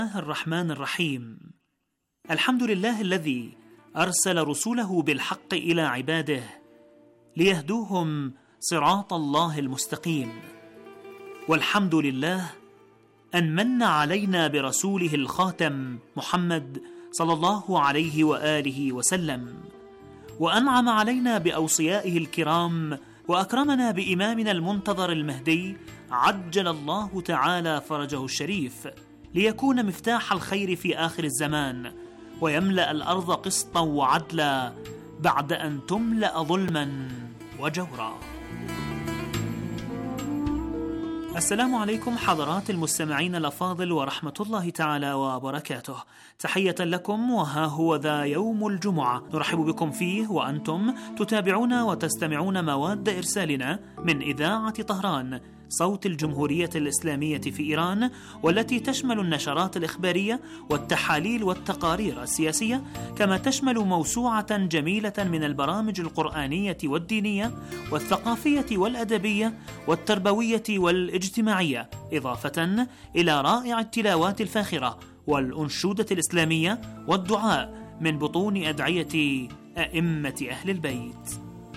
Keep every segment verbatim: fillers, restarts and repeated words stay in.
الرحمن الرحيم. الحمد لله الذي أرسل رسوله بالحق إلى عباده ليهدوهم صراط الله المستقيم. والحمد لله أن من علينا برسوله الخاتم محمد صلى الله عليه وآله وسلم، وأنعم علينا بأوصيائه الكرام، وأكرمنا بإمامنا المنتظر المهدي عجل الله تعالى فرجه الشريف، ليكون مفتاح الخير في آخر الزمان، ويملأ الأرض قسطا وعدلا بعد أن تملأ ظلما وجورا. السلام عليكم حضرات المستمعين الأفاضل ورحمة الله تعالى وبركاته. تحية لكم، وها هو ذا يوم الجمعة نرحب بكم فيه وأنتم تتابعون وتستمعون مواد إرسالنا من إذاعة طهران صوت الجمهورية الإسلامية في إيران، والتي تشمل النشرات الإخبارية والتحاليل والتقارير السياسية، كما تشمل موسوعة جميلة من البرامج القرآنية والدينية والثقافية والأدبية والتربوية والاجتماعية، إضافة إلى رائع التلاوات الفاخرة والأنشودة الإسلامية والدعاء من بطون أدعية أئمة أهل البيت.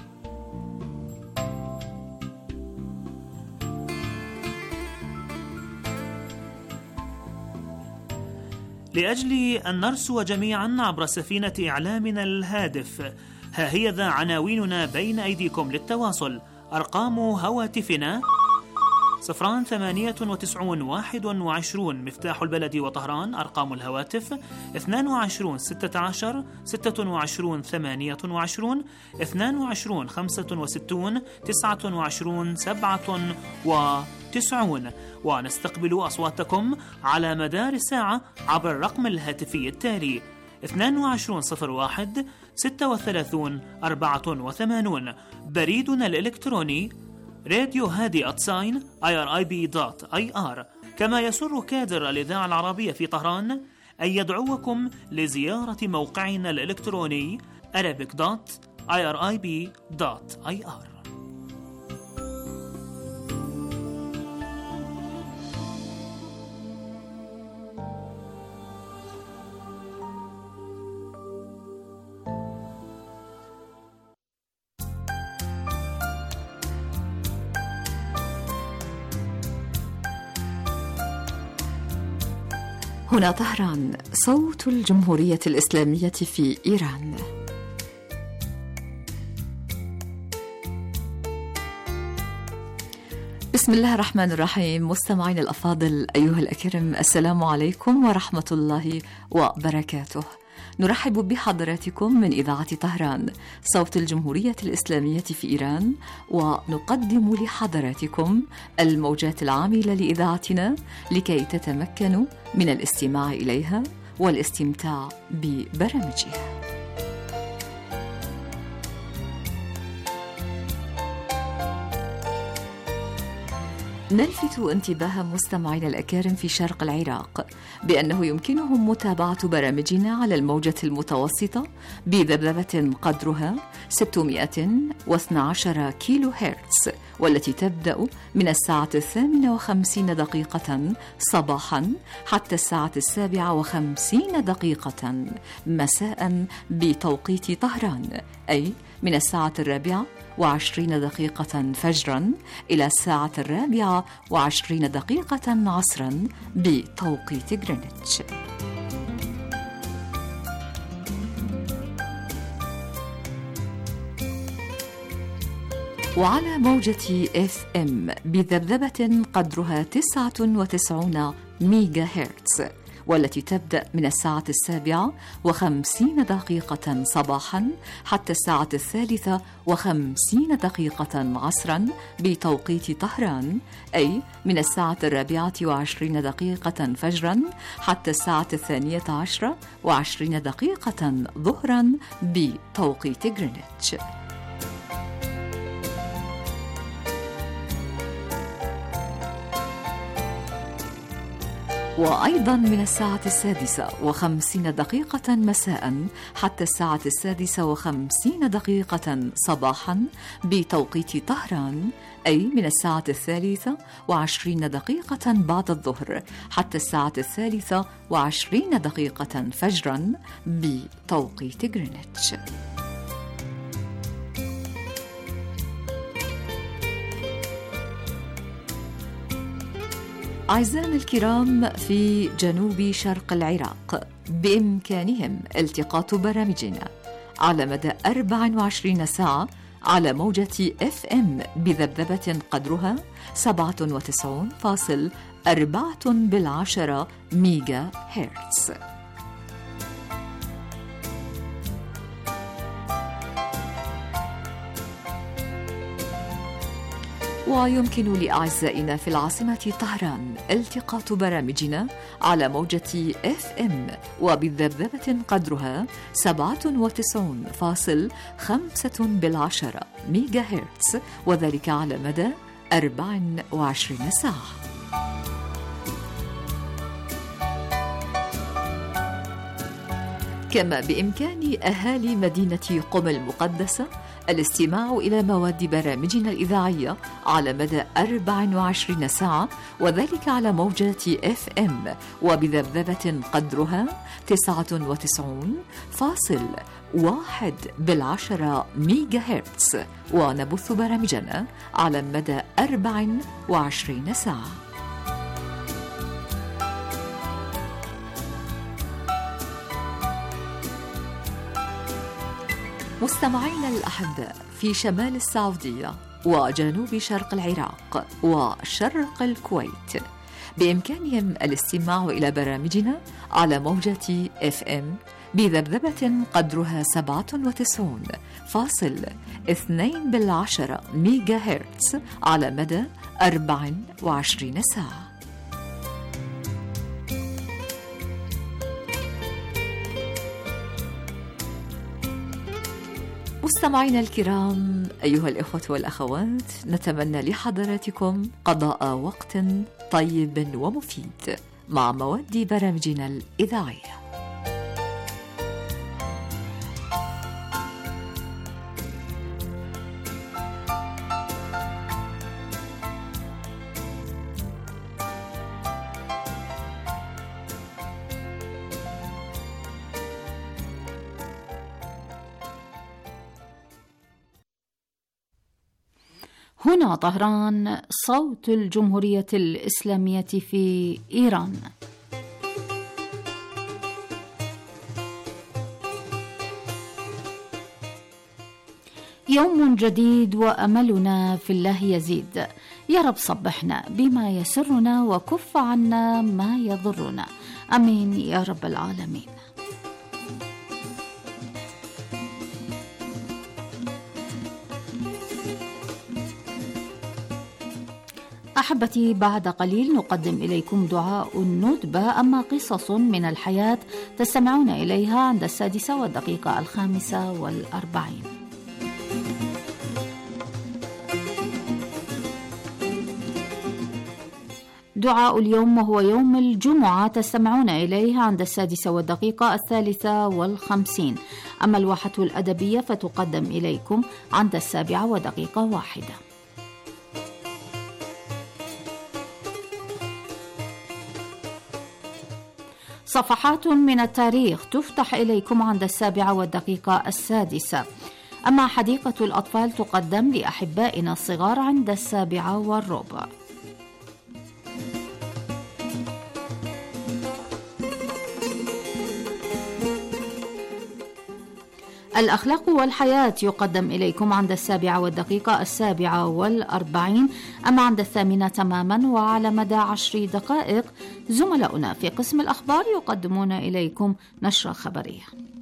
لأجل أن نرسو جميعا عبر سفينة إعلامنا الهادف، ها هي ذا عناويننا بين أيديكم للتواصل. أرقام هواتفنا صفران ثمانية وتسعون واحد وعشرون مفتاح البلد وطهران. أرقام الهواتف اثنان وعشرون ستة عشر ستة وعشرون ثمانية وعشرون اثنان وعشرون خمسة وستون تسعة وعشرون سبعة وتسعون. ونستقبل أصواتكم على مدار الساعة عبر الرقم الهاتفي التالي اثنان وعشرون صفر واحد ستة وثلاثون أربعة وثمانين. بريدنا الإلكتروني راديو هادي أتساين آي آر آي بي دوت آي آر. كما يسر كادر الإذاعة العربية في طهران أن يدعوكم لزيارة موقعنا الإلكتروني arabic دوت آي آر آي بي دوت آي آر. هنا طهران صوت الجمهورية الإسلامية في إيران. بسم الله الرحمن الرحيم. مستمعين الأفاضل أيها الأكرم، السلام عليكم ورحمة الله وبركاته. نرحب بحضراتكم من إذاعة طهران صوت الجمهورية الإسلامية في إيران، ونقدم لحضراتكم الموجات العاملة لإذاعتنا لكي تتمكنوا من الاستماع إليها والاستمتاع ببرامجها. نلفت انتباه مستمعينا الأكارم في شرق العراق بأنه يمكنهم متابعة برامجنا على الموجة المتوسطة بذبذبة قدرها ستمائة واثني عشر كيلو هرتز، والتي تبدأ من الساعة الثامنة وخمسين دقيقة صباحا حتى الساعة السابعة وخمسين دقيقة مساء بتوقيت طهران، أي من الساعة الرابعة وعشرين دقيقة فجرا إلى الساعة الرابعة وعشرين دقيقة عصرا بتوقيت غرينتش. وعلى موجة إف إم بذبذبة قدرها تسعة وتسعين ميجا هرتز، والتي تبدأ من الساعة السابعة وخمسين دقيقة صباحا حتى الساعة الثالثة وخمسين دقيقة عصرا بتوقيت طهران، أي من الساعة الرابعة وعشرين دقيقة فجرا حتى الساعة الثانية عشرة وعشرين دقيقة ظهرا بتوقيت غرينتش. وأيضا من الساعة السادسة وخمسين دقيقة مساء حتى الساعة السادسة وخمسين دقيقة صباحا بتوقيت طهران، أي من الساعة الثالثة وعشرين دقيقة بعد الظهر حتى الساعة الثالثة وعشرين دقيقة فجرا بتوقيت غرينتش. أعزائنا الكرام، في جنوب شرق العراق بإمكانهم التقاط برامجنا على مدى أربع وعشرين ساعة على موجة إف إم بذبذبة قدرها سبعة وتسعين فاصلة أربعة بالعشرة ميجا هرتز. ويمكن لأعزائنا في العاصمة طهران التقاط برامجنا على موجة إف إم وبالذبذبة قدرها سبعة وتسعين فاصلة خمسة بالعشرة ميجا هرتز، وذلك على مدى أربع وعشرين ساعة. كما بإمكان أهالي مدينة قم المقدسة الاستماع إلى مواد برامجنا الإذاعية على مدى أربع وعشرين ساعة، وذلك على موجات إف إم وبذبذبة قدرها تسعة وتسعين فاصلة واحد بالعشرة ميجا هرتز، ونبث برامجنا على مدى أربع وعشرين ساعة. مستمعينا الأحباء، في شمال السعودية وجنوب شرق العراق وشرق الكويت بإمكانهم الاستماع إلى برامجنا على موجة إف إم بذبذبة قدرها سبعة وتسعين فاصلة اثنين بالعشرة ميجا هرتز على مدى أربع وعشرين ساعة. مستمعينا الكرام، أيها الإخوة والأخوات، نتمنى لحضراتكم قضاء وقت طيب ومفيد مع مواد برامجنا الإذاعية. هنا طهران، صوت الجمهورية الإسلامية في إيران. يوم جديد وأملنا في الله يزيد. يا رب صبحنا بما يسرنا وكف عنا ما يضرنا، أمين يا رب العالمين. أحبتي، بعد قليل نقدم إليكم دعاء الندبة، أما قصص من الحياة تستمعون إليها عند السادسة والدقيقة الخامسة والأربعين. دعاء اليوم وهو يوم الجمعة تستمعون إليها عند السادسة والدقيقة الثالثة والخمسين، أما الواحة الأدبية فتقدم إليكم عند السابعة ودقيقة واحدة. صفحات من التاريخ تفتح إليكم عند السابعة والدقيقة السادسة، أما حديقة الأطفال تقدم لأحبائنا الصغار عند السابعة والربع. الأخلاق والحياة يقدم إليكم عند السابعة والدقيقة السابعة والأربعين، أما عند الثامنة تماما وعلى مدى عشر دقائق زملاؤنا في قسم الأخبار يقدمون إليكم نشرة خبرية.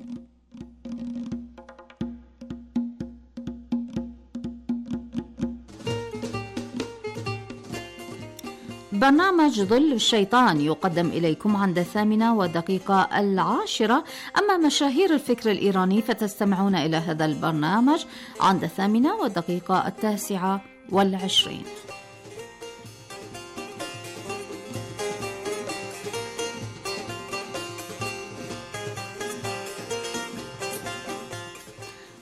برنامج ظل الشيطان يقدم إليكم عند الثامنة والدقيقة العاشرة، أما مشاهير الفكر الإيراني فتستمعون إلى هذا البرنامج عند الثامنة والدقيقة التاسعة والعشرين.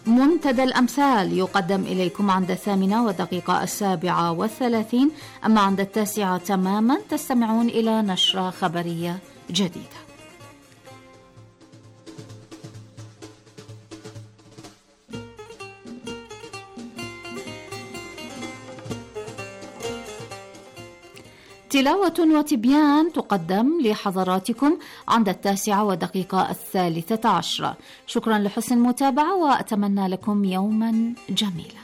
منتدى الأمثال يقدم إليكم عند الثامنة ودقيقة السابعة والثلاثين، أما عند التاسعة تماما تستمعون إلى نشرة خبرية جديدة. تلاوة وتبيان تقدم لحضراتكم عند التاسعة ودقيقة الثالثة عشرة. شكرا لحسن المتابعة وأتمنى لكم يوما جميلا.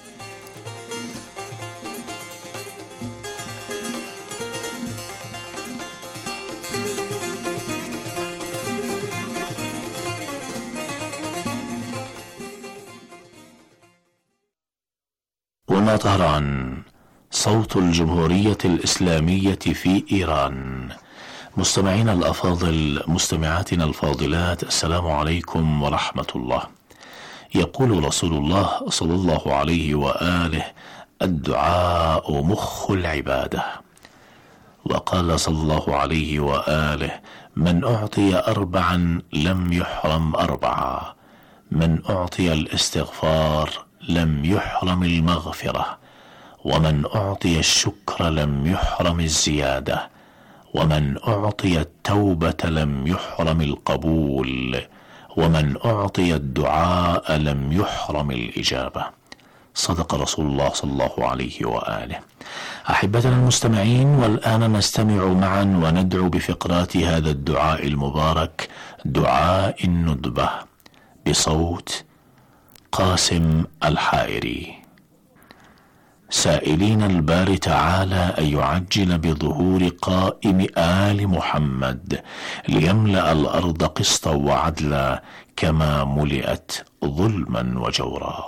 وما طهران صوت الجمهورية الإسلامية في إيران. مستمعينا الأفاضل، مستمعاتنا الفاضلات، السلام عليكم ورحمة الله. يقول رسول الله صلى الله عليه وآله: الدعاء مخ العبادة. وقال صلى الله عليه وآله: من أعطي أربعا لم يحرم أربعا: من أعطي الاستغفار لم يحرم المغفرة، ومن أعطي الشكر لم يحرم الزيادة، ومن أعطي التوبة لم يحرم القبول، ومن أعطي الدعاء لم يحرم الإجابة. صدق رسول الله صلى الله عليه وآله. أحبتنا المستمعين، والآن نستمع معا وندعو بفقرات هذا الدعاء المبارك، دعاء الندبة، بصوت قاسم الحائري، سائلين الباري تعالى أن يعجل بظهور قائم آل محمد ليملأ الأرض قسطا وعدلا كما ملئت ظلما وجورا.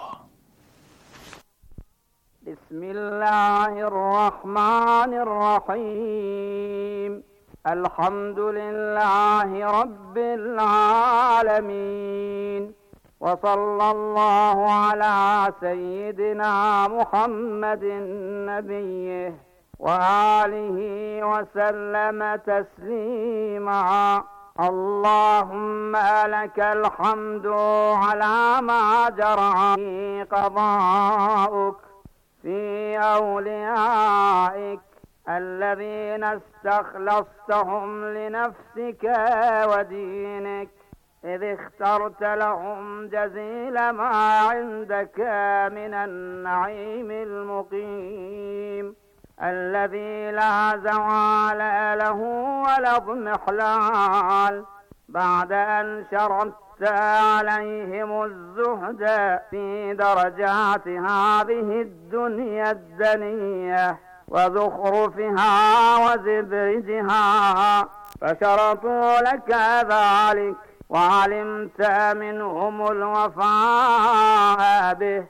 بسم الله الرحمن الرحيم. الحمد لله رب العالمين، وصلى الله على سيدنا محمد نبيه وآله وسلم تسليما. اللهم لك الحمد على ما جرى في قضاؤك في أوليائك الذين استخلصتهم لنفسك ودينك، إذ اخترت لهم جزيل ما عندك من النعيم المقيم الذي لا زوال له ولا اضمحلال، بعد أن شرطت عليهم الزهد في درجات هذه الدنيا الدنية وزخرفها وزبرجها، فشرطوا لك ذلك وعلمت منهم الوفاء به،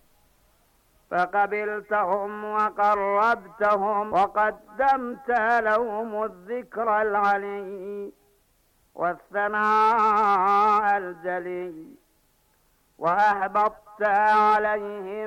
فقبلتهم وقربتهم وقدمت لهم الذكر العلي والثناء الجلي، وأهبطت عليهم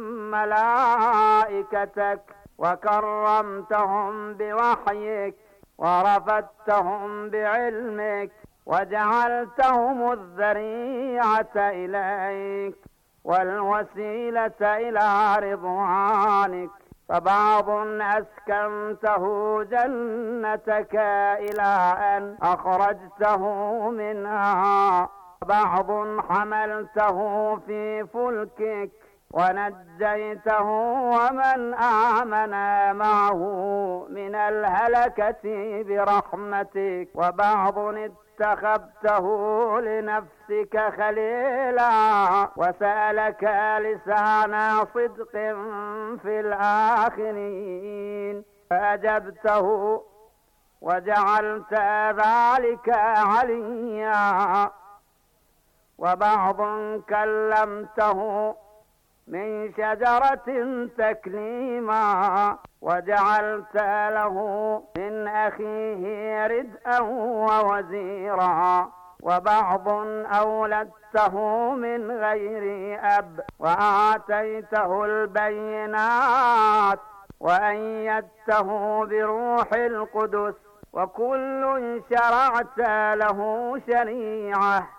ملائكتك وكرمتهم بوحيك ورفدتهم بعلمك وجعلتهم الذريعة إليك والوسيلة إلى رضوانك، فبعض أسكنته جنتك إلى أن أخرجته منها، بعض حملته في فلكك ونجيته ومن آمن معه من الهلكة برحمتك، وبعض اتخذته لنفسك خليلا وسألك لسان صدق في الآخرين فأجبته وجعلت ذلك عليا، وبعض كلمته من شجرة تكليما وجعلت له من أخيه ردءا ووزيرا، وبعض أولدته من غير أب وآتيته البينات وأيدته بروح القدس، وكل شرعت له شريعة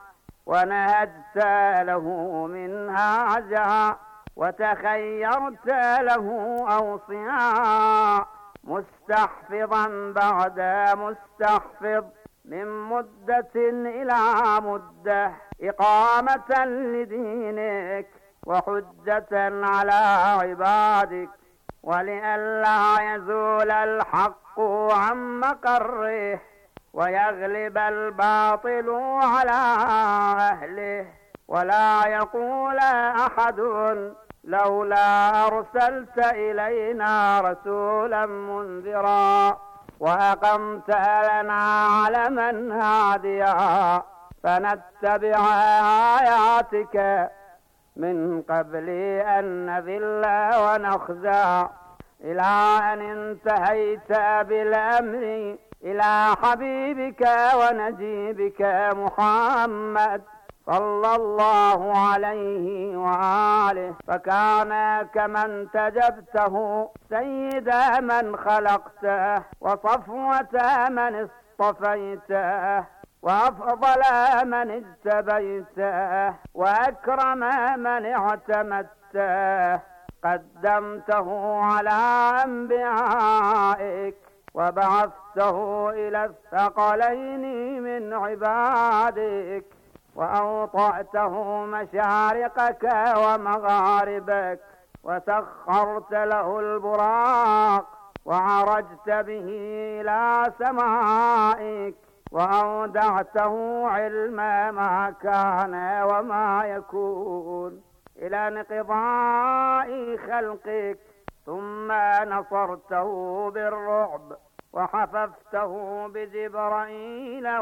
ونهدت له منها عزا وتخيرت له أوصياء مستحفظا بعد مستحفظ من مدة إلى مدة إقامة لدينك وحجة على عبادك ولئلا يزول الحق عن مقره ويغلب الباطل على أهله ولا يقول أحد لولا أرسلت إلينا رسولا منذرا وأقمت لنا علما هاديا فنتبع آياتك من قبل أن نذل ونخزى إلى أن انتهيت بالأمر إلى حبيبك ونجيبك محمد صلى الله عليه وآله فكان كمن تجبته سيد من خلقته وصفوة من اصطفيته وأفضل من اجتبيته وأكرم من اعتمدته قدمته على أنبيائك وبعثته إلى الثقلين من عبادك وأوطأته مشارقك ومغاربك وسخرت له البراق وعرجت به إلى سمائك وأودعته علم ما كان وما يكون إلى انقضاء خلقك ثم نصرته بالرعب وحففته بجبرائيل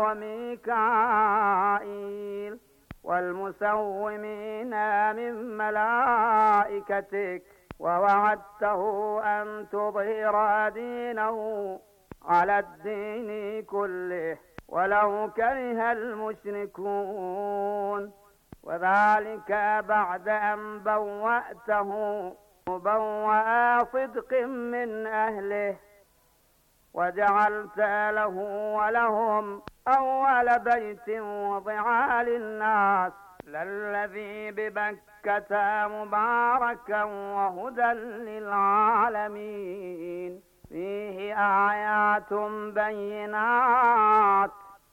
وميكائيل والمسومين من ملائكتك ووعدته أن تظهر دينه على الدين كله ولو كره المشركون وذلك بعد أن بوأته مبوأ صدق من أهله وجعلت له ولهم أول بيت وضع للناس للذي ببكة مباركا وهدى للعالمين فيه آيات بينات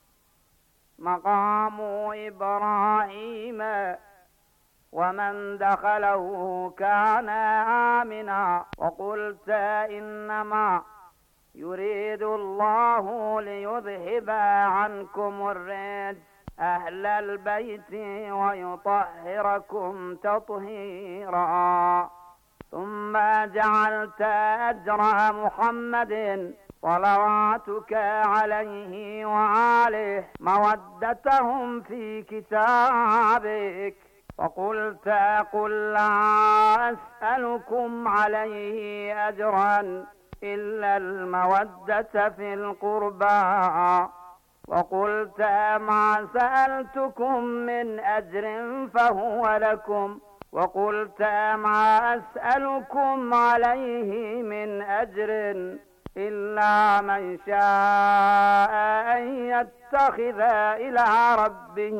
مقام إبراهيم ومن دخله كان آمنا وقلت إنما يريد الله ليذهب عنكم الرجس أهل البيت ويطهركم تطهيرا ثم جعلت أجر محمد صلواتك عليه وآله مودتهم في كتابك وقلت قل لا أسألكم عليه أجرا إلا المودة في القربى وقلت ما سألتكم من أجر فهو لكم وقلت ما أسألكم عليه من أجر إلا من شاء أن يتخذ إلى ربه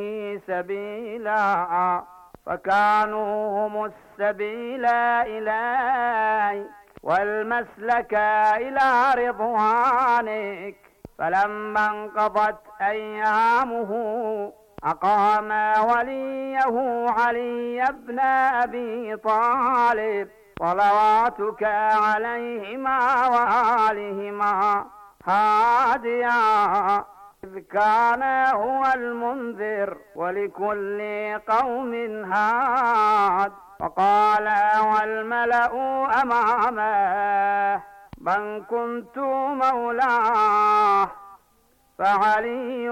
سبيلا فكانوا هم السبيل إليك والمسلك إلى رضوانك فلما انقضت أيامه أقام وليه علي بن أبي طالب صلواتك عليهما وآلهما هاديا إذ كان هو المنذر ولكل قوم هاد فقال والملأ أمامه من كنت مولاه فعلي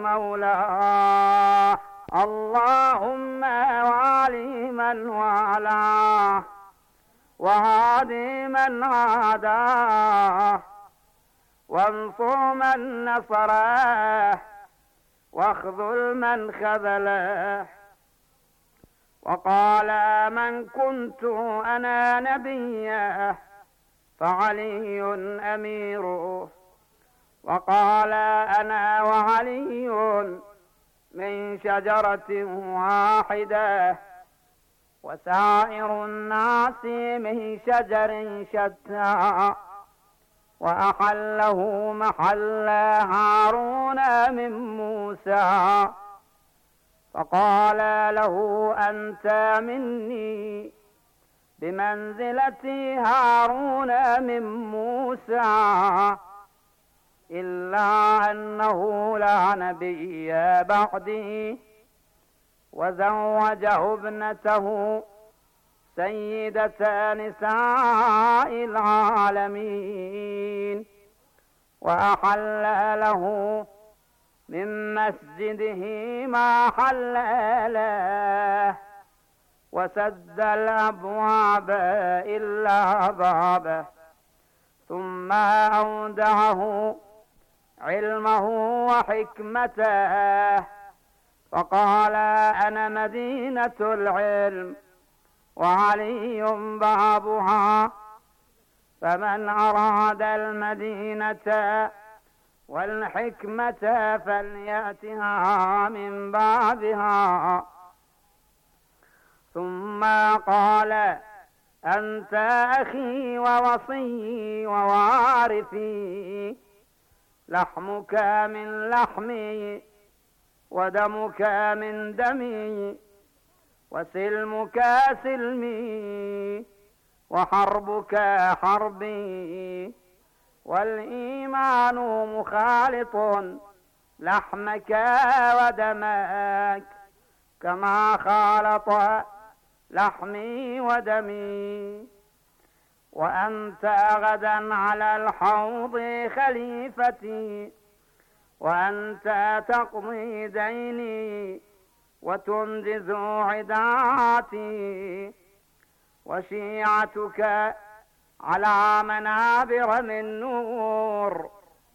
مولاه اللهم والي من والاه وهادي من عاداه وانصر من نصره واخذل من خذله وقال من كنت أنا نبيه فعلي أميره وقال أنا وعلي من شجرة واحدة وسائر الناس من شجر شتى، وأحله محل هارون من موسى، فقال له أنت مني بمنزلة هارون من موسى، إلا أنه لا نبي بعدي، وزوجه ابنته سيدة نساء العالمين، وأحل له من مسجده ما حل له، وسد الأبواب إلا بابه، ثم أودعه علمه وحكمته، فقال أنا مدينة العلم وعلي بابها، فمن أراد المدينة والحكمة فليأتها من بابها. ثم قال أنت أخي ووصي ووارثي، لحمك من لحمي ودمك من دمي، وسلمك سلمي وحربك حربي، والإيمان مخالط لحمك ودمك كما خالط لحمي ودمي، وأنت غدا على الحوض خليفتي، وأنت تقضي ديني وتنجز عداتي، وشيعتك على منابر من نور،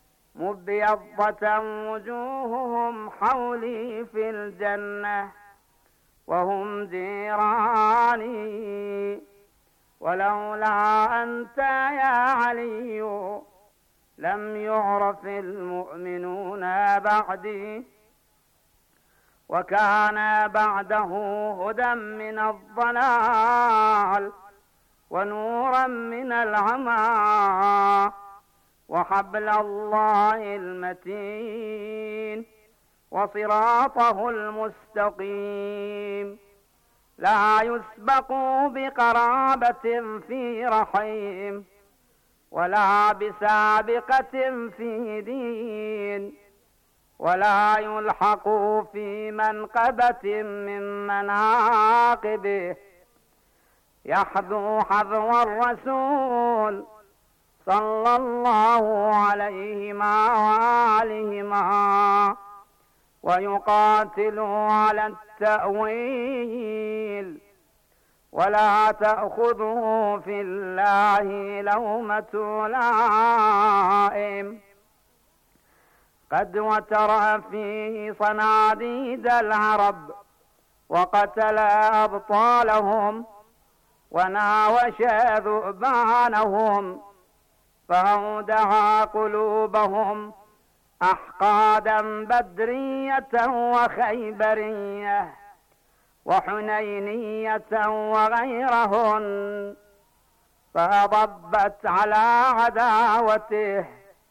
مبيضة وجوههم حولي في الجنة، وهم جيراني، ولولا أنت يا علي لم يعرف المؤمنون بعدي، وكان بعده هدى من الضلال ونورا من العمى، وحبل الله المتين وصراطه المستقيم، لا يسبق بقرابة في رحيم، ولا بسابقة في دين، ولا يلحق في منقبة من مناقبه، يحذو حذو الرسول صلى الله عليهما وآلهما، ويقاتل على التأويل، ولا تأخذه في الله لومة لائم، قد وتر فيه صناديد العرب، وقتل أبطالهم، وناوش ذؤبانهم، فأودع قلوبهم أحقادا بدرية وخيبرية وحنينية وغيرهن، فأضبت على عداوته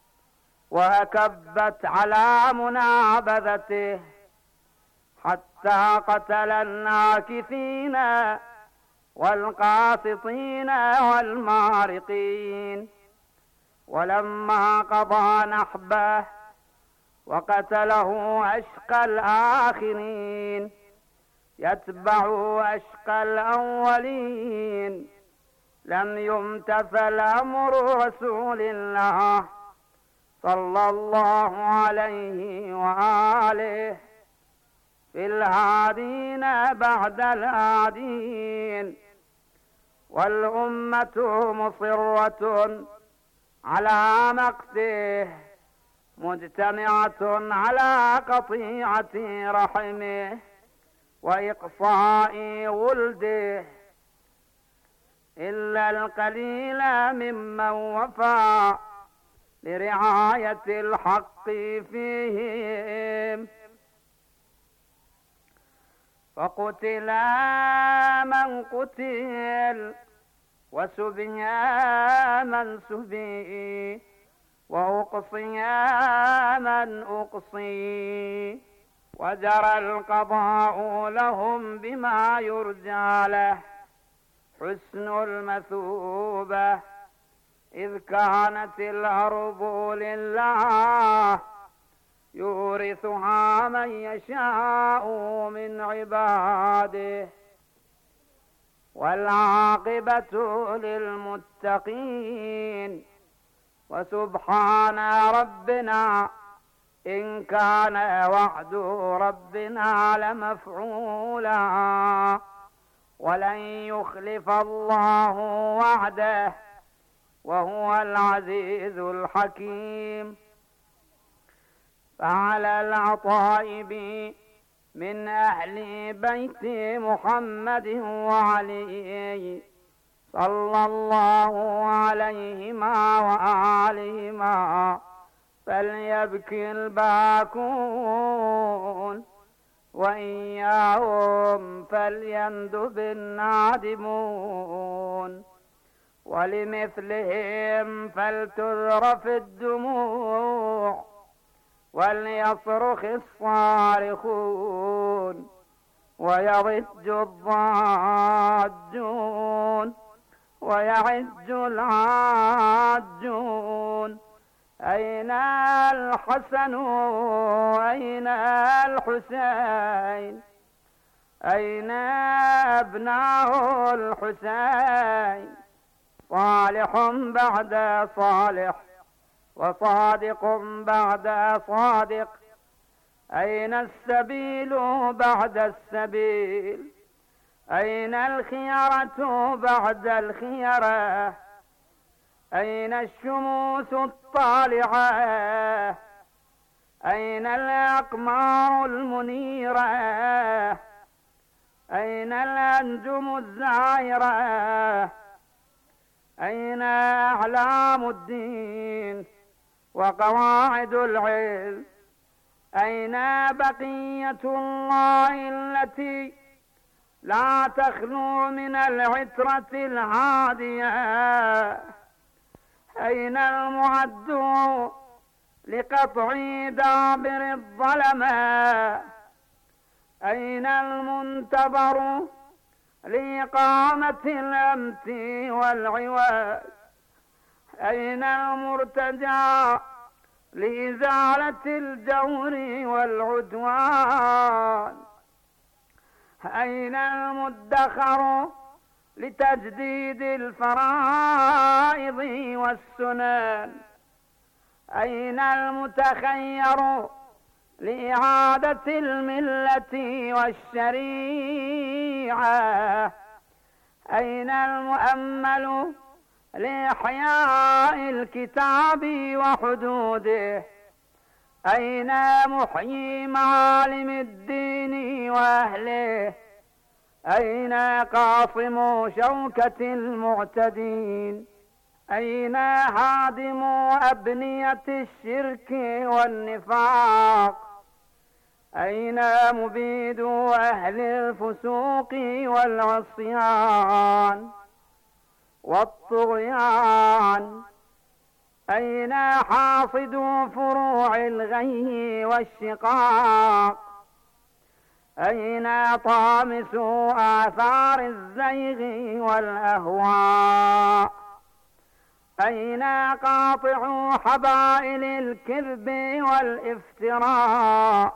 وأكبت على منابذته، حتى قتل الناكثين والقاسطين والمارقين. ولما قضى نحبه وقتله أشقى الآخرين يتبع أشقى الأولين، لم يمتثل أمر رسول الله صلى الله عليه وآله في الهادين بعد الهادين، والأمة مصرة على مقته مجتمعة على قطيعة رحمه وإقصاء ولده، إلا القليل ممن وفى لرعاية الحق فيهم. فقتل من قتل وسبي من سبي وأقصي من أقصي وجرى القضاء لهم بما يرجى له حسن المثوبة إذ كانت الأرض لله يورثها من يشاء من عباده والعاقبة للمتقين وسبحان ربنا إن كان وعد ربنا لمفعولا ولن يخلف الله وعده وهو العزيز الحكيم. فعلى العطائب من أهل بيت محمد وعلي صلى الله عليهما وآلهما فليبكي الباكون وإياهم فليندب النادمون ولمثلهم فلتذرف الدموع وليصرخ الصارخون ويضج الضاجون ويعج العاجون أين الحسن أين الحسين أين أبناء الحسين صالح بعد صالح وصادق بعد صادق أين السبيل بعد السبيل أين الخيرة بعد الخيرة أين الشموس الطالعة أين الأقمار المنيرة أين الأنجم الزاهرة أين أعلام الدين وقواعد العلم أين بقية الله التي لا تخلو من العترة الهادية أين المعد لقطع دابر الظلمة أين المنتظر لإقامة الأمت والعواد أين المرتجى لإزالة الجور والعدوان أين المدخر لتجديد الفرائض والسنن أين المتخير لإعادة الملة والشريعة أين المؤمل لإحياء الكتاب وحدوده أين محيي معالم الدين وأهله أين قاصم شوكة المعتدين أين هادم أبنية الشرك والنفاق أين مبيد أهل الفسوق والعصيان والطغيان أين حاصد فروع الغي والشقاق أين طامس آثار الزيغ والأهواء أين قاطع حبائل الكذب والافتراء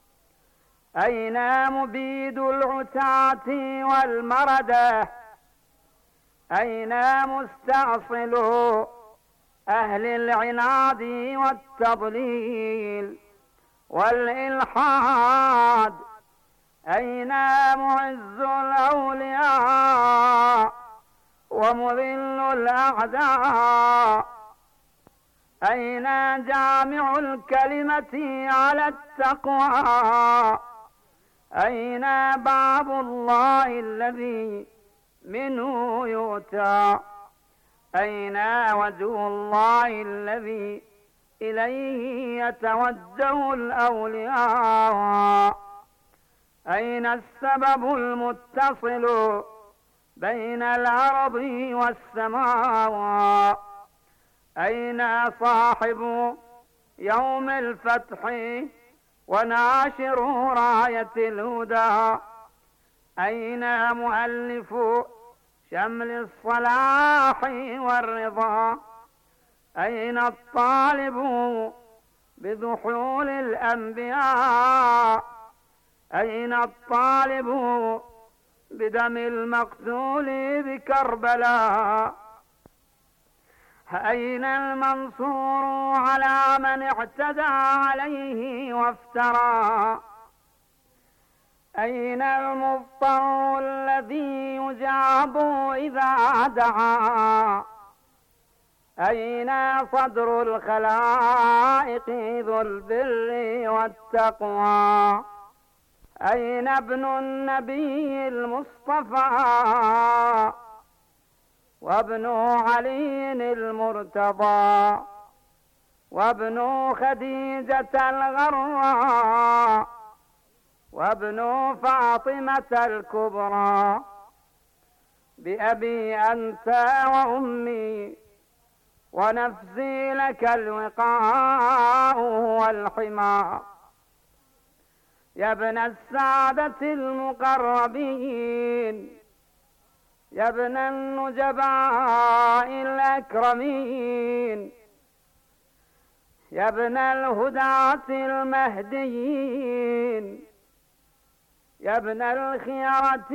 أين مبيد العتاة والمردة أين مستأصل أهل العناد والتضليل والإلحاد أين معز الأولياء ومذل الأعداء أين جامع الكلمة على التقوى أين باب الله الذي منه يؤتى أين وجه الله الذي إليه يتوجه الأولياء أين أين السبب المتصل بين الأرض والسماء؟ أين صاحب يوم الفتح وناشر راية الهدى؟ أين مؤلف شمل الصلاح والرضا؟ أين الطالب بذحول الأنبياء؟ أين الطالب بدم المقتول بكربلاء؟ أين المنصور على من اعتدى عليه وافترى؟ أين المضطر الذي يجاب إذا دعا؟ أين صدر الخلائق ذو البر والتقوى؟ أين ابن النبي المصطفى وابن علي المرتضى وابن خديجة الغراء وابن فاطمة الكبرى؟ بأبي أنت وأمي ونفسي لك الوقاء والحمى. يا ابن السعادة المقربين، يا ابن النجباء الأكرمين، يا ابن الهداة المهديين، يا ابن الخيرة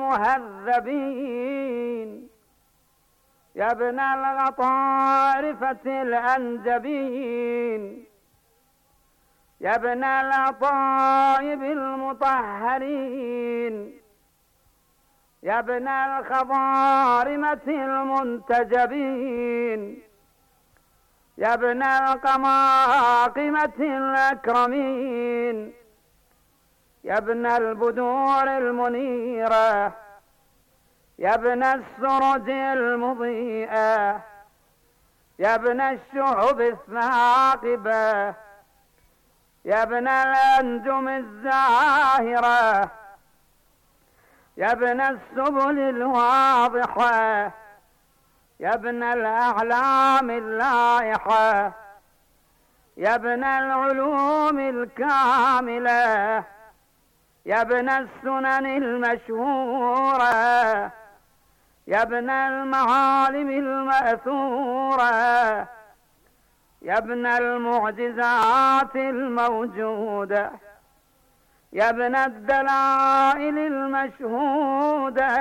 المهذبين، يا ابن الغطارفة الأنجبين، يا ابن الأطايب المطهرين، يا ابن الخضارمة المنتجبين، يا ابن القماقمة الأكرمين، يا ابن البدور المنيرة، يا ابن السرج المضيئة، يا ابن الشعب الثاقبة، يا ابن الأنجم الزاهرة، يا ابن السبل الواضحة، يا ابن الأعلام اللائحة، يا ابن العلوم الكاملة، يا ابن السنن المشهورة، يا ابن المعالم المأثورة، يا ابن المعجزات الموجودة، يا ابن الدلائل المشهودة،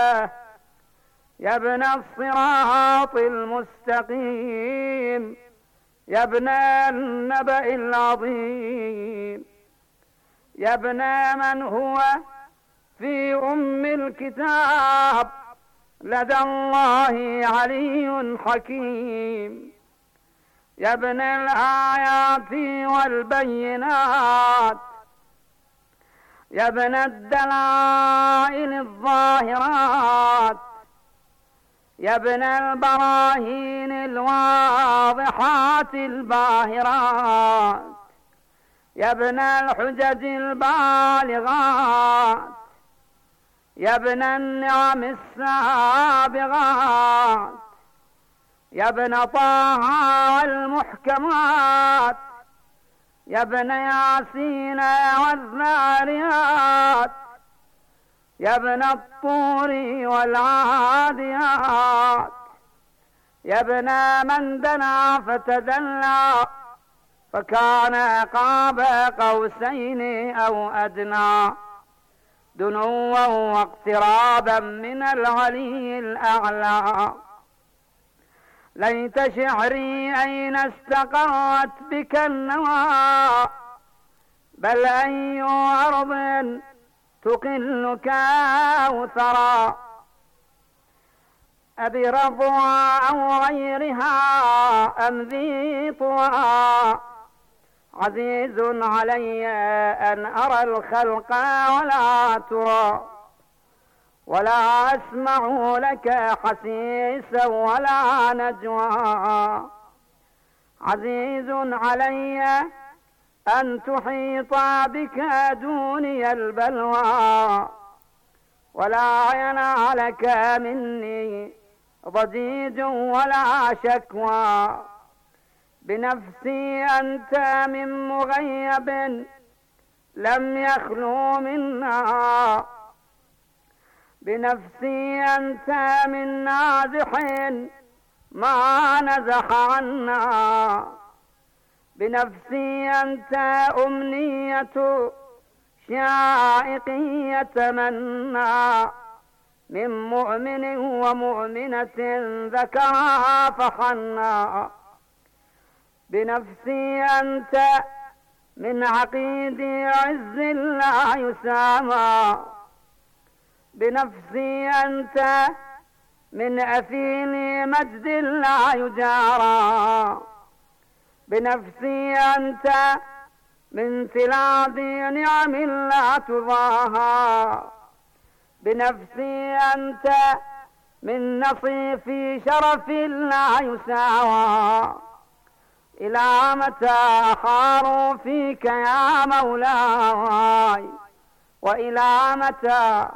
يا ابن الصراط المستقيم، يا ابن النبأ العظيم، يا ابن من هو في أم الكتاب لدى الله علي حكيم، يا ابن الآيات والبينات، يا ابن الدلائل الظاهرات، يا ابن البراهين الواضحات الباهرات، يا ابن الحجج البالغات، يا ابن النعم السابغات، يا ابن طه المحكمات، يا ابن ياسين والذاريات، يا ابن الطور والعاديات، يا ابن من دنا فتدلى فكان قاب قوسين أو أدنى، دنوا واقترابا من العلي الأعلى. ليت شعري أين استقرت بك النوى، بل أي أرض تقلك أوثرا، أبي رضوى أو غيرها أم ذي طوى، عزيز علي أن أرى الخلق ولا ترى، ولا أسمع لك حسيسا ولا نجوى، عزيز علي أن تحيط بك دوني البلوى ولا ينالك مني ضجيج ولا شكوى. بنفسي أنت من مغيب لم يخلو منا، بنفسي أنت من نازح ما نزح عنا، بنفسي أنت أمنية شائق يتمنى من مؤمن ومؤمنة ذكرها فحنا. بنفسي أنت من عقيد عز لا يسامى، بنفسي أنت من أثيل مجد لا يجارى، بنفسي أنت من تلاد نعم لا تضاهى، بنفسي أنت من نصيف شرف لا يساوى. إلى متى حاروا فيك يا مولاي، وإلى متى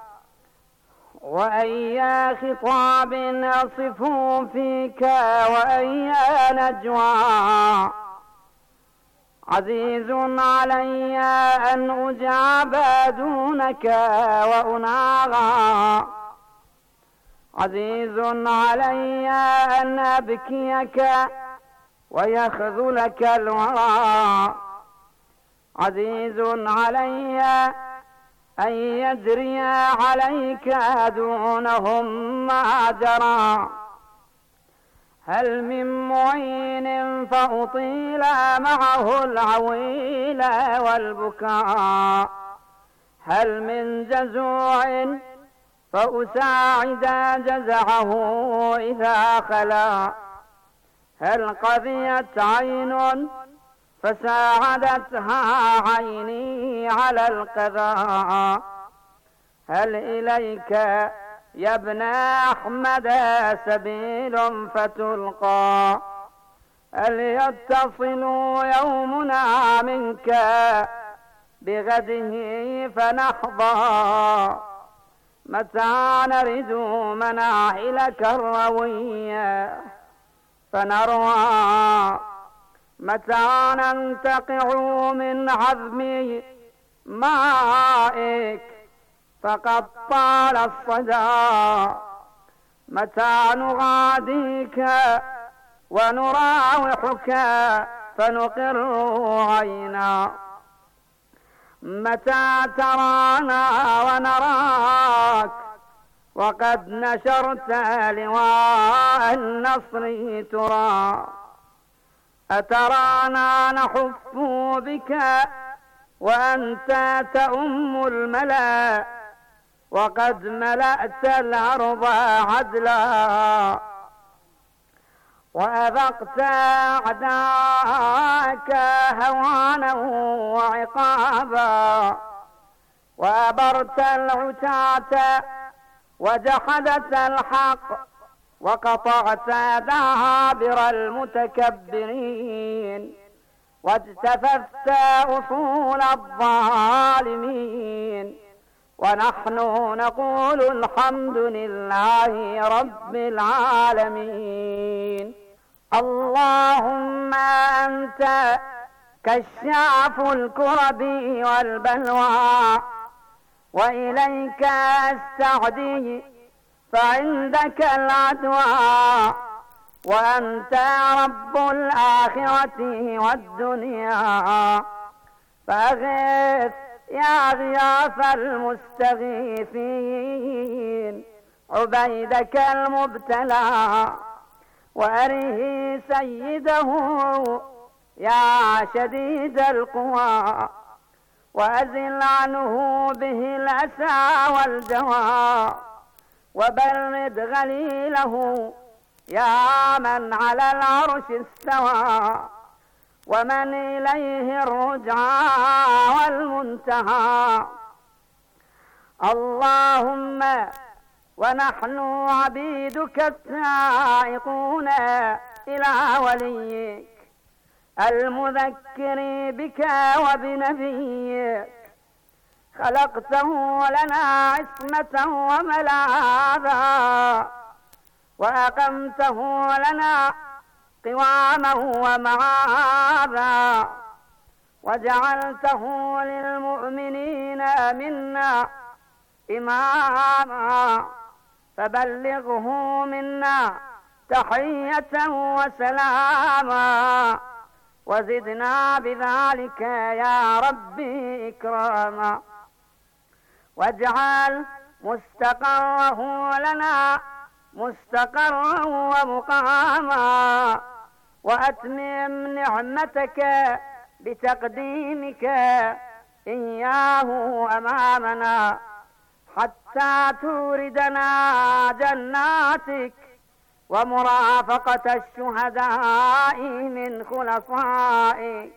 وأي خطاب أصفوا فيك وأي نجوى. عزيز علي أن أجاب دونك وأناغى، عزيز علي أن أبكيك ويخذلك الورى، عزيز علي أن يجري عليك دونهم ما جرى. هل من معين فأطيل معه العويل والبكاء، هل من جزوع فأساعد جزعه إذا خلا، هل قضيت عين فساعدتها عيني على القضاء، هل إليك يا ابن أحمد سبيل فتلقى، هل يتصل يومنا منك بغده فنحظى، متى نرد مناهلك الروية فنروى، متى ننتقع من عظم مائك فقد طال الصدى، متى نغاديك ونراوحك فنقر عينا، متى ترانا ونراك وقد نشرت لواء النصر ترى، أترانا نحف بك وأنت تؤم الملا، وقد ملأت الأرض عدلا، وأذقت أعداءك هوانا وعقابا، وأبرت العتاة وجحدت الحق، وقطعت دابر المتكبرين، واجتثثت أصول الظالمين. ونحن نقول الحمد لله رب العالمين. اللهم أنت كشاف الكرب والبلوى، وإليك أستعدي فعندك العدوى، وأنت رب الآخرة والدنيا، فأغث يا غياث المستغيثين عبيدك المبتلى، وأره سيده يا شديد القوى، وأزل عنه به الأسى والجوى، وبرد غليله يا من على العرش استوى، ومن إليه الرجعى والمنتهى. اللهم ونحن عبيدك السائقون إلى وليك، المذكر بك وبنبيك، خلقته لنا عصمة وملاذا، وأقمته لنا قواما ومعاذا، وجعلته للمؤمنين منا إماما، فبلغه منا تحية وسلاما، وزدنا بذلك يا ربي إكراما، واجعل مستقره لنا مستقرا ومقاما، وأتمم نعمتك بتقديمك إياه أمامنا، حتى توردنا جناتك ومرافقة الشهداء من خلصائك.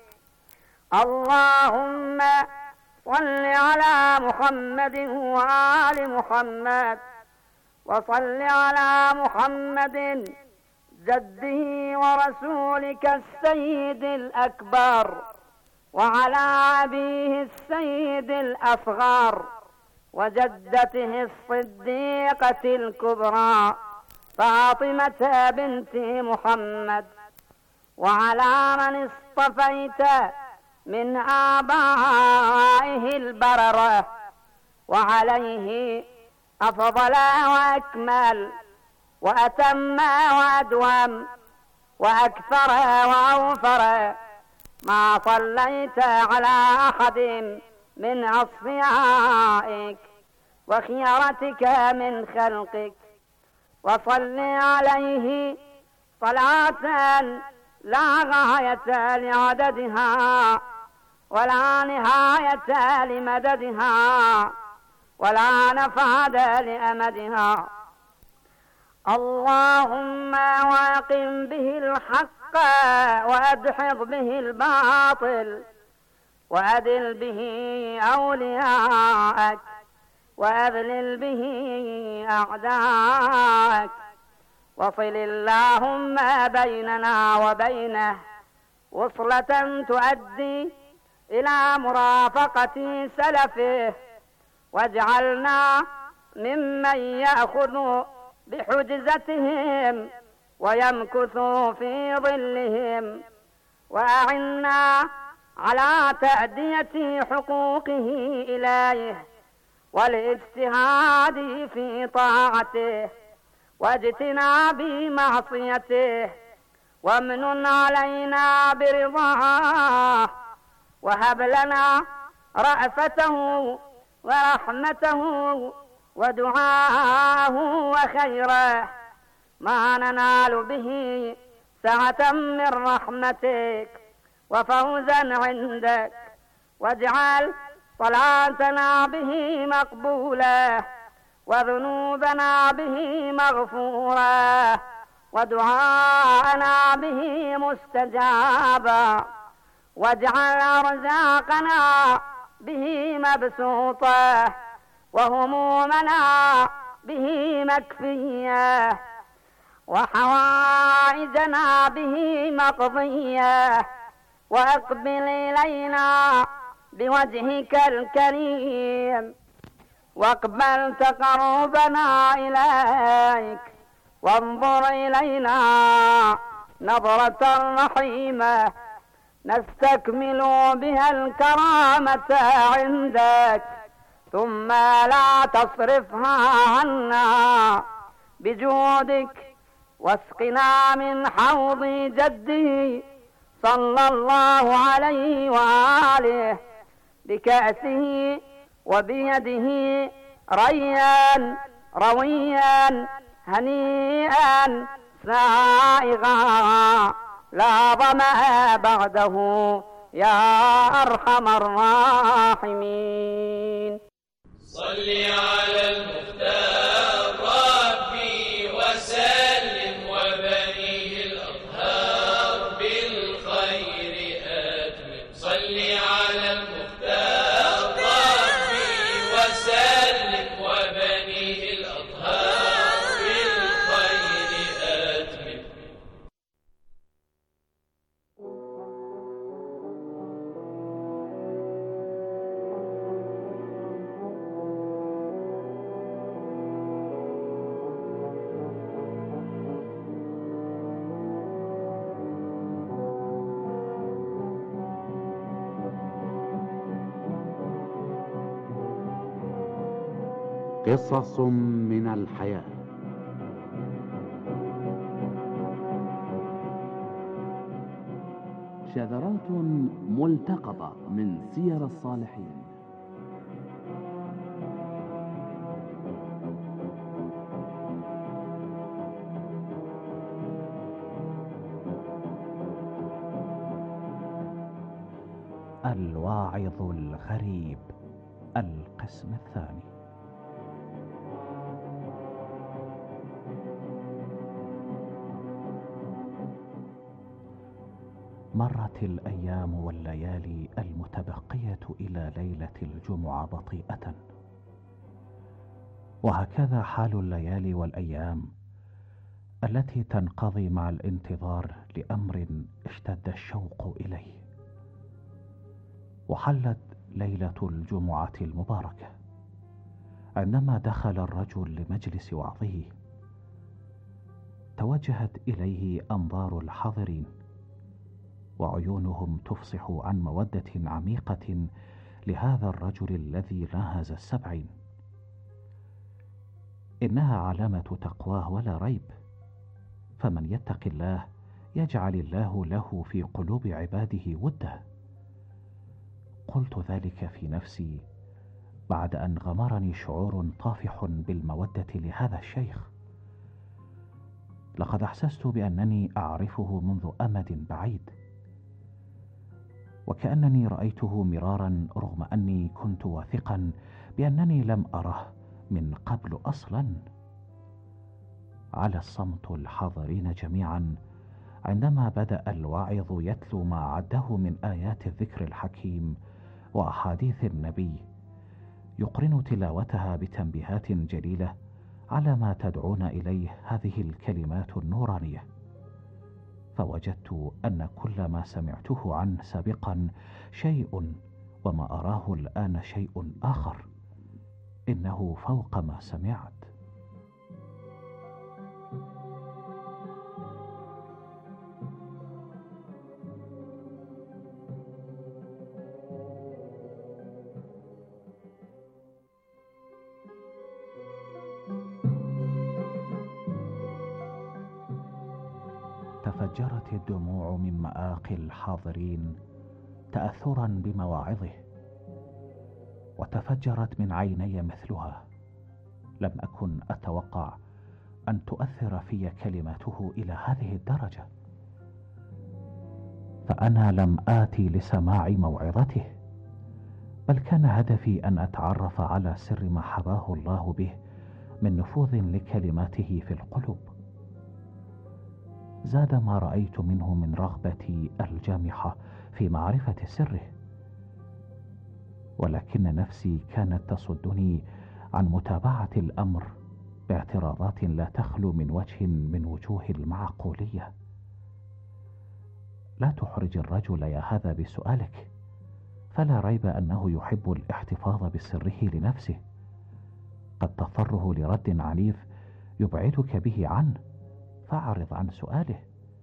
اللهم صل على محمد وآل محمد، وصل على محمد جده ورسولك السيد الأكبر، وعلى أبيه السيد الأصغر، وجدته الصديقة الكبرى فاطمة بنت محمد، وعلى من اصطفيت من آبائه البررة، وعليه أفضل وأكمل وأتم وأدوم وأكثر وأوفر ما صليت على أحد من أصفيائك وخيرتك من خلقك، وصل عليه صلاة لا غاية لعددها ولا نهاية لمددها ولا نفاد لأمدها. اللهم واقم به الحق وأدحض به الباطل، وأدل به أولياءك، وأذلل به أعداءك، وصل اللهم بيننا وبينه وصلة تؤدي إلى مرافقة سلفه، واجعلنا ممن يأخذ بحجزتهم ويمكث في ظلهم، وأعنا على تأدية حقوقه إليه والاجتهاد في طاعته واجتناب معصيته، وامنن علينا برضاه، وهب لنا رأفته ورحمته ودعاءه وخيره ما ننال به سعة من رحمتك وفوزا عندك، واجعل صلاتنا به مقبولة وذنوبنا به مغفورة ودعاءنا به مستجابا، واجعل أرزاقنا به مبسوطة وهمومنا به مكفية وحوائجنا به مقضية، وأقبل إلينا بوجهك الكريم، واقبل تقربنا إليك، وانظر إلينا نظرة رحيمة نستكمل بها الكرامة عندك، ثم لا تصرفها عنا بجودك، واسقنا من حوض جدي صلى الله عليه وآله بكأسه وبيده ريا رويا هنيئا سائغا لا ظمأ بعده يا أرحم الراحمين. صل على المختار ربي وسلم وبنيه الأطهار بالخير أتمم. صل على المختار ربي وسلم وبنيه الأطهار بالخير أتمم. قصص من الحياة. شذرات ملتقطة من سير الصالحين. الواعظ الغريب، القسم الثاني. مرت الأيام والليالي المتبقية إلى ليلة الجمعة بطيئة، وهكذا حال الليالي والأيام التي تنقضي مع الانتظار لأمر اشتد الشوق إليه. وحلت ليلة الجمعة المباركة عندما دخل الرجل لمجلس وعظه. توجهت إليه أنظار الحاضرين، وعيونهم تفصح عن مودة عميقة لهذا الرجل الذي ناهز السبعين. إنها علامة تقواه ولا ريب، فمن يتق الله يجعل الله له في قلوب عباده وده. قلت ذلك في نفسي بعد أن غمرني شعور طافح بالمودة لهذا الشيخ. لقد أحسست بأنني أعرفه منذ أمد بعيد، وكأنني رأيته مرارا رغم أني كنت واثقا بأنني لم أره من قبل أصلا. على الصمت الحاضرين جميعا عندما بدأ الواعظ يتلو ما عده من آيات الذكر الحكيم وأحاديث النبي، يقرن تلاوتها بتنبيهات جليلة على ما تدعون إليه هذه الكلمات النورانية. فوجدت أن كل ما سمعته عنه سابقا شيء، وما أراه الآن شيء آخر. إنه فوق ما سمعت. تفجرت الدموع من مآقي الحاضرين تأثرا بمواعظه، وتفجرت من عيني مثلها. لم أكن أتوقع أن تؤثر في كلماته إلى هذه الدرجة، فأنا لم آتي لسماع موعظته، بل كان هدفي أن أتعرف على سر ما حباه الله به من نفوذ لكلماته في القلوب. زاد ما رأيت منه من رغبتي الجامحة في معرفة سره، ولكن نفسي كانت تصدني عن متابعة الأمر باعتراضات لا تخلو من وجه من وجوه المعقولية. لا تحرج الرجل يا هذا بسؤالك، فلا ريب أنه يحب الاحتفاظ بسره لنفسه. قد تضطره لرد عنيف يبعدك به عنه، فأعرض عن سؤاله.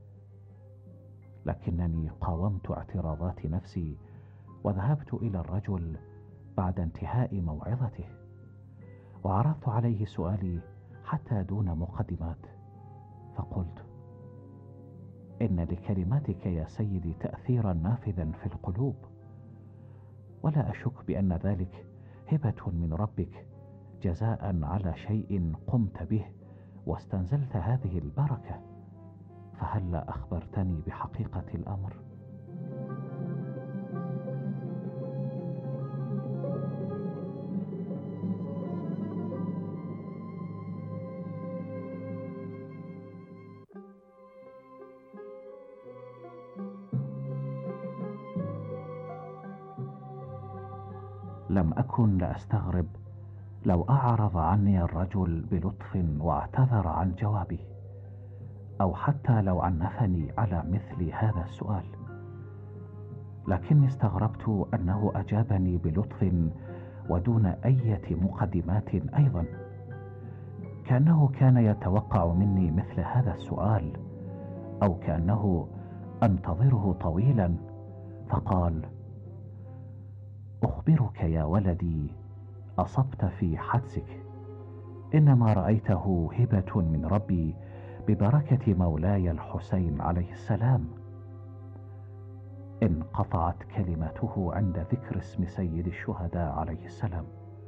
لكنني قاومت اعتراضات نفسي وذهبت إلى الرجل بعد انتهاء موعظته، وعرضت عليه سؤالي حتى دون مقدمات. فقلت: إن لكلماتك يا سيدي تأثيرا نافذا في القلوب، ولا أشك بأن ذلك هبة من ربك جزاء على شيء قمت به واستنزلت هذه البركة، فهلا أخبرتني بحقيقة الأمر؟ لم أكن لأستغرب لو أعرض عني الرجل بلطف واعتذر عن جوابه، أو حتى لو عنفني على مثل هذا السؤال، لكني استغربت أنه أجابني بلطف ودون أي مقدمات أيضا، كأنه كان يتوقع مني مثل هذا السؤال، أو كأنه أنتظره طويلا. فقال: أخبرك يا ولدي، أصبت في حدسك، إنما رأيته هبة من ربي ببركة مولاي الحسين عليه السلام. انقطعت كلمته عند ذكر اسم سيد الشهداء عليه السلام،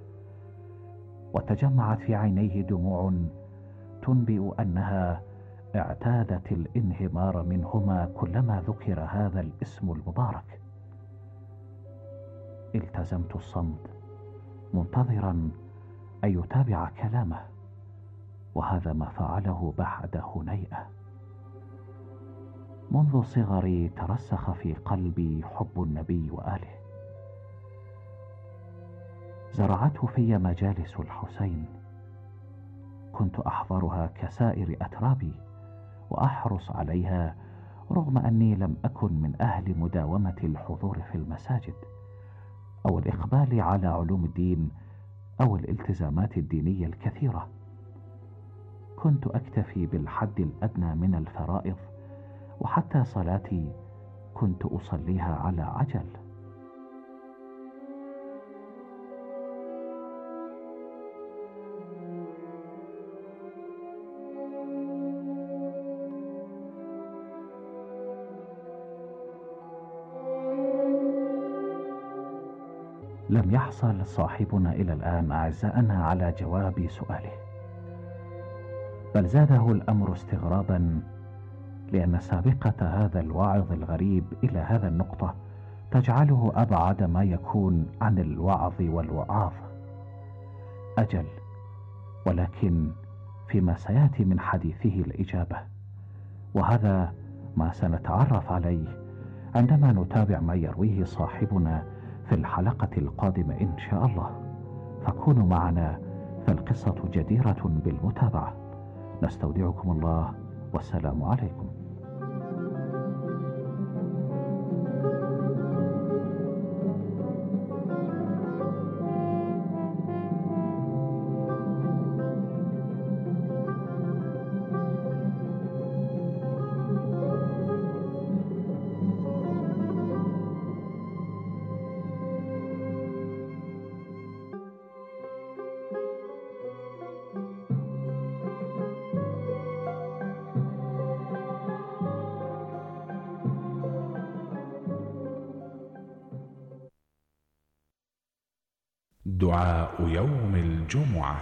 وتجمعت في عينيه دموع تنبئ أنها اعتادت الانهمار منهما كلما ذكر هذا الاسم المبارك. التزمت الصمت منتظرا أن يتابع كلامه، وهذا ما فعله بعد هنيئة. منذ صغري ترسخ في قلبي حب النبي وآله، زرعته في مجالس الحسين، كنت أحضرها كسائر أترابي وأحرص عليها رغم أني لم أكن من أهل مداومة الحضور في المساجد أو الإقبال على علوم الدين أو الالتزامات الدينية الكثيرة. كنت أكتفي بالحد الأدنى من الفرائض، وحتى صلاتي كنت أصليها على عجل. لم يحصل صاحبنا إلى الآن أعزائنا على جواب سؤاله، بل زاده الأمر استغرابا، لأن سابقة هذا الواعظ الغريب إلى هذا النقطة تجعله أبعد ما يكون عن الوعظ والوعاظ. أجل، ولكن فيما سيأتي من حديثه الإجابة، وهذا ما سنتعرف عليه عندما نتابع ما يرويه صاحبنا في الحلقة القادمة إن شاء الله. فكونوا معنا، فالقصة جديرة بالمتابعة. نستودعكم الله، والسلام عليكم. دعاء يوم الجمعة.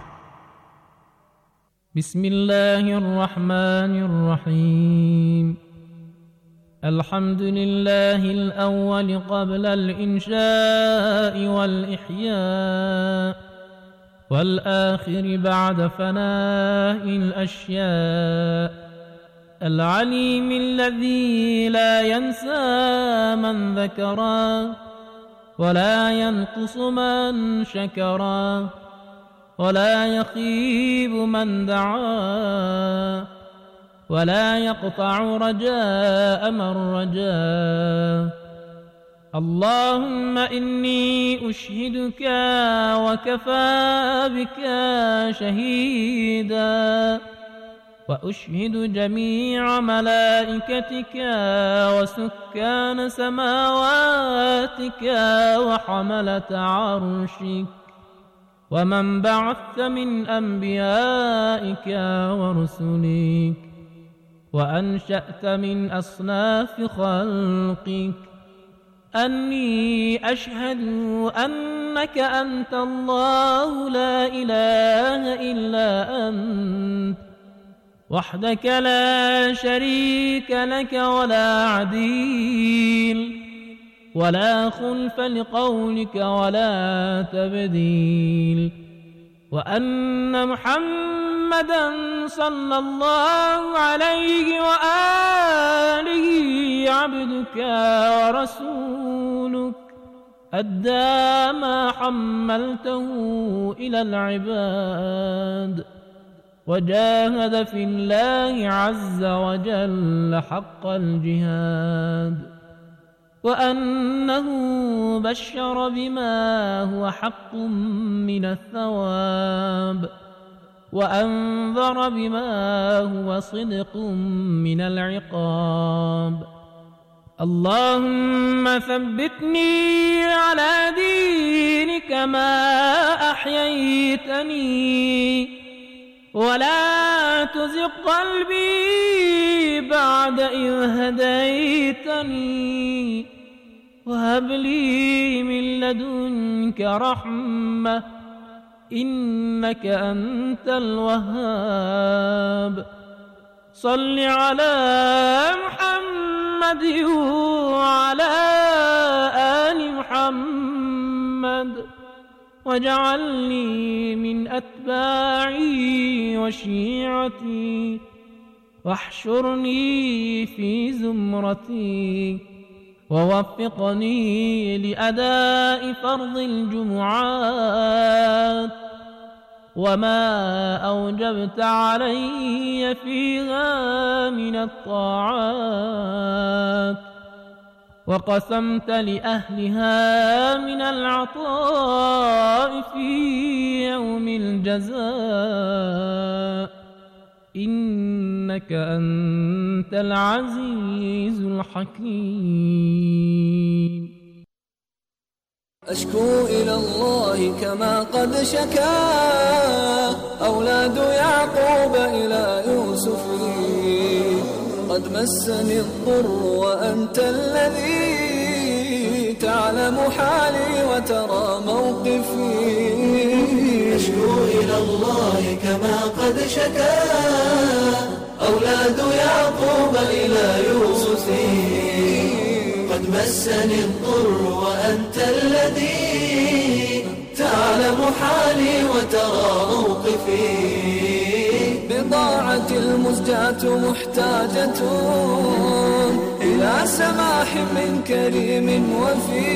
بسم الله الرحمن الرحيم. الحمد لله الأول قبل الإنشاء والإحياء، والآخر بعد فناء الأشياء، العليم الذي لا ينسى من ذكره ولا ينقص من شكرا، ولا يخيب من دعا، ولا يقطع رجاء من رجا. اللهم إني أشهدك وكفى بك شهيدا، وأشهد جميع ملائكتك وسكان سماواتك وحملة عرشك ومن بعثت من أنبيائك ورسلك وأنشأت من أصناف خلقك، أني أشهد أنك أنت الله لا إله إلا أنت وحدك لا شريك لك ولا عديل ولا خلف لقولك ولا تبديل، وأن محمدا صلى الله عليه وآله عبدك ورسولك أدى ما حملته إلى العباد، وجاهد في الله عز وجل حق الجهاد، وأنه بشر بما هو حق من الثواب، وأنذر بما هو صدق من العقاب. اللهم ثبتني على دينك ما أحييتني، ولا تزغ قلبي بعد إذ هديتني وهب لي من لدنك رحمة إنك أنت الوهاب. صل على محمد وعلى آل محمد واجعلني من أتباعي وشيعتي واحشرني في زمرتي ووفقني لأداء فرض الجمعات وما أوجبت علي فيها من الطاعات وقسمت لأهلها من العطاء في يوم الجزاء إنك أنت العزيز الحكيم. أشكو إلى الله كما قد شكا أولاد يعقوب إلى يوسف قد مسني الضر وأنت الذي تعلم حالي وترى موقفي. أشكو إلى الله كما قد شكا أولاد يعقوب إلى يوسف قد مسني الضر وأنت الذي تعلم حالي وترى موقفي. بضاعة المزجاة محتاجة إلى سماح من كريم وفي.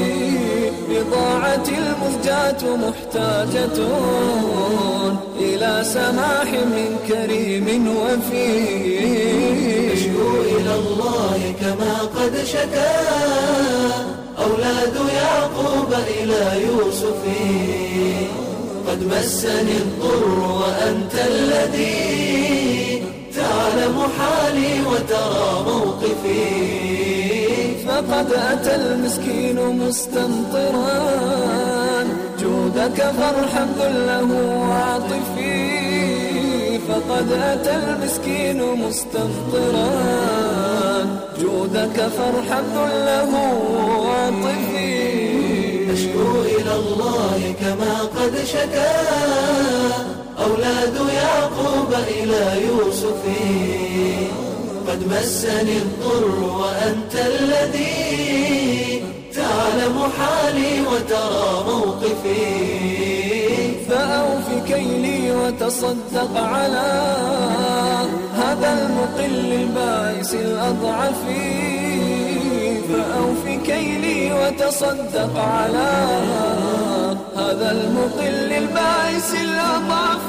بضاعة المزجاة محتاجة إلى سماح من كريم وفي. أشكو إلى الله كما قد شكا أولاد يعقوب إلى يوسف قد مسني الضر وأنت الذي تعلم حالي وترى موقفي. فقد أتى المسكين مستمطرا جودك فارحم ذله وعاطفي. فقد أتى المسكين مستمطرا جودك فارحم ذله وعاطفي. أشكو إلى الله كما قد شكا أولاد يعقوب إلى يوسف قد مسني الضر وأنت الذي تعلم حالي وترى موقفي. فأوف كيلي وتصدق على هذا المقل البائس الأضعف. فأوف كيلي وتصدق على هذا المقل البائس الأضعف.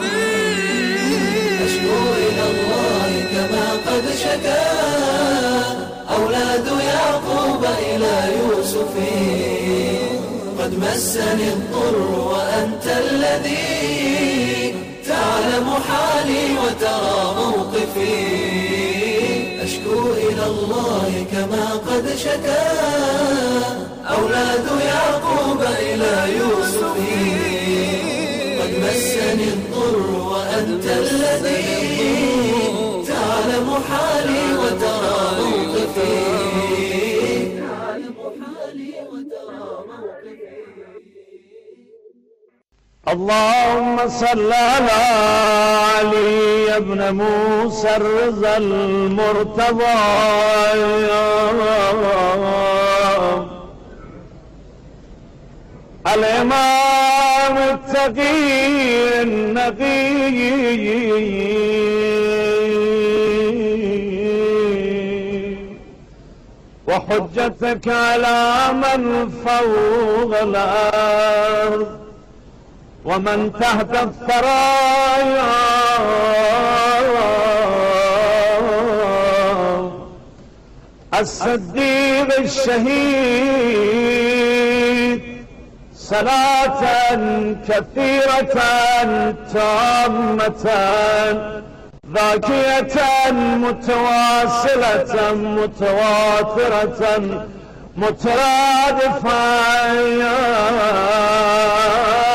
أشكو إلى الله كما قد شكا أولاد يعقوب إلى يوسف قد مسني الضر وأنت الذي تعلم حالي وترى موقفي. أشكو إلى الله كما قد شكا أولاد يعقوب إلى يوسف قد مسني الضر وأنت الذي تعلم حالي وترى موقفي. اللهم صل على علي ابن موسى الرضا المرتضى الإمام التقي النقي وحجتك على من فوق الأرض ومن تحت الثرايا الصديق الشهيد صلاة كثيرة تامة ذاكية متواصلة متواترة مترادفة